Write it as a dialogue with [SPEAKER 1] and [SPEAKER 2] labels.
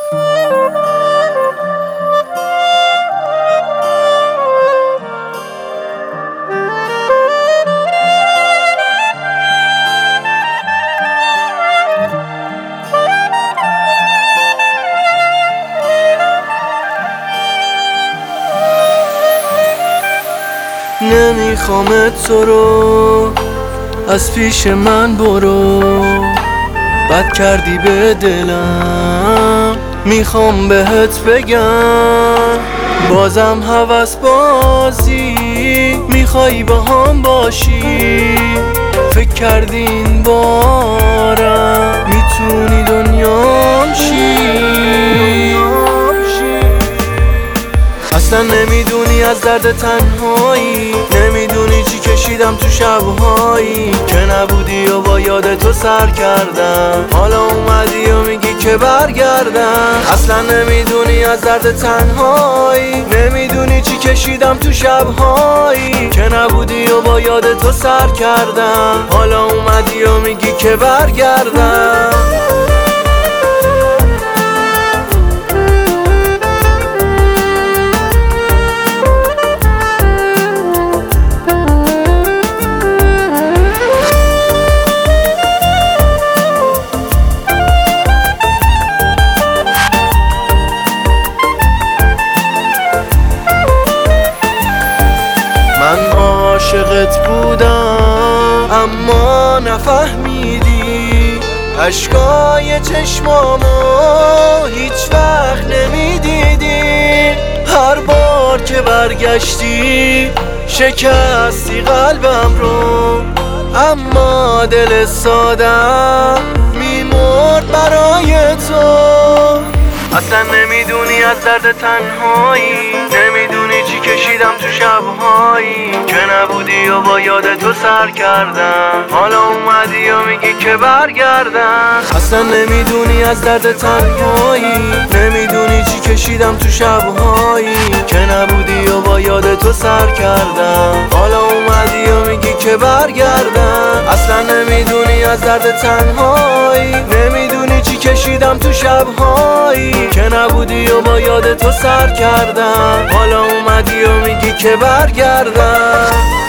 [SPEAKER 1] نمیخوامت تو رو از پیش من برو، بد کردی به دلم میخوام بهت بگم، بازم هوس بازی میخوای با هم باشی، فکر کردی این بارم میتونی دنیام شی. اصلا نمیدونی از درد تنهایی، نمیدونی چی کشیدم تو شبهایی که نبودی و با یاد تو سر کردم، حالا اومدی و میگی که برگردم. اصلا نمیدونی از درد تنهایی، نمیدونی چی کشیدم تو شبهایی که نبودی و با یاد تو سر کردم، حالا اومدی و میگی که برگردم. من عاشقت بودم اما نفهمیدی، اشکای چشمامو هیچ وقت نمیدیدی، هر بار که برگشتی شکستی قلبم رو، اما دل سادم میمرد برای تو. اصلا نمیدونی از درد تنهایی، نمیدونی چی کشیدم تو شبهایی که نبودی و با یاد تو سر کردم، حالا اومدی و میگی که برگردم. اصلا نمیدونی از درد تنهایی، نمیدونی چی کشیدم تو شبهایی که نبودی و با یاد تو سر کردم، حالا اومدی و میگی که برگردم. اصلا نمیدونی از درد تنهایی، نمیدونی چی کشیدم تو شبهایی که نبودی و با یاد تو سر کردم، حالا اومدی و میگی که برگردم.